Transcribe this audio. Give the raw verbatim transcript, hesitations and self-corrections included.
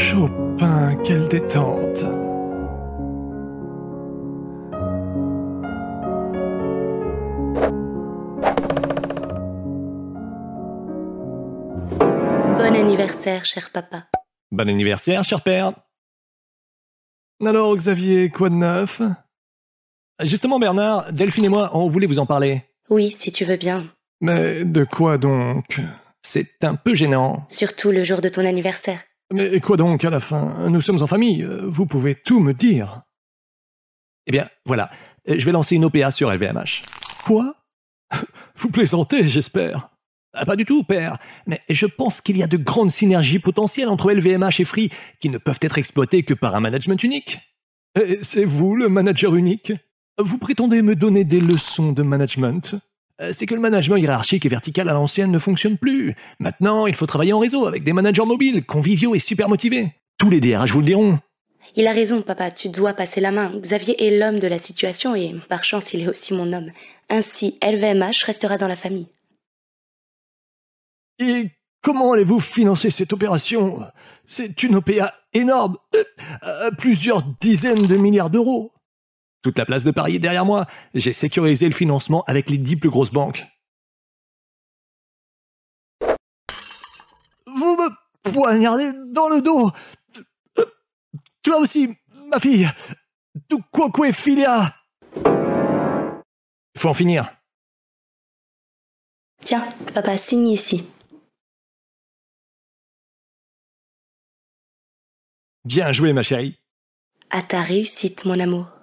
Chopin, quelle détente. Bon anniversaire, cher papa. Bon anniversaire, cher père. Alors, Xavier, quoi de neuf? Justement, Bernard, Delphine et moi, on voulait vous en parler. Oui, si tu veux bien. Mais de quoi donc? C'est un peu gênant. Surtout le jour de ton anniversaire. Mais quoi donc à la fin? Nous sommes en famille, vous pouvez tout me dire. Eh bien, voilà, je vais lancer une O P A sur L V M H. Quoi? Vous plaisantez, j'espère. Ah, pas du tout, père, mais je pense qu'il y a de grandes synergies potentielles entre L V M H et Free qui ne peuvent être exploitées que par un management unique. Et c'est vous, le manager unique? Vous prétendez me donner des leçons de management? C'est que le management hiérarchique et vertical à l'ancienne ne fonctionne plus. Maintenant, il faut travailler en réseau avec des managers mobiles, conviviaux et super motivés. Tous les D R H vous le diront. Il a raison, papa, tu dois passer la main. Xavier est l'homme de la situation et, par chance, il est aussi mon homme. Ainsi, L V M H restera dans la famille. Et comment allez-vous financer cette opération? C'est une O P A énorme, euh, plusieurs dizaines de milliards d'euros. Toute la place de Paris est derrière moi. J'ai sécurisé le financement avec les dix plus grosses banques. Vous me poignardez dans le dos. Toi aussi, ma fille. Tu quoque filia. Il faut en finir. Tiens, papa, signe ici. Bien joué, ma chérie. À ta réussite, mon amour.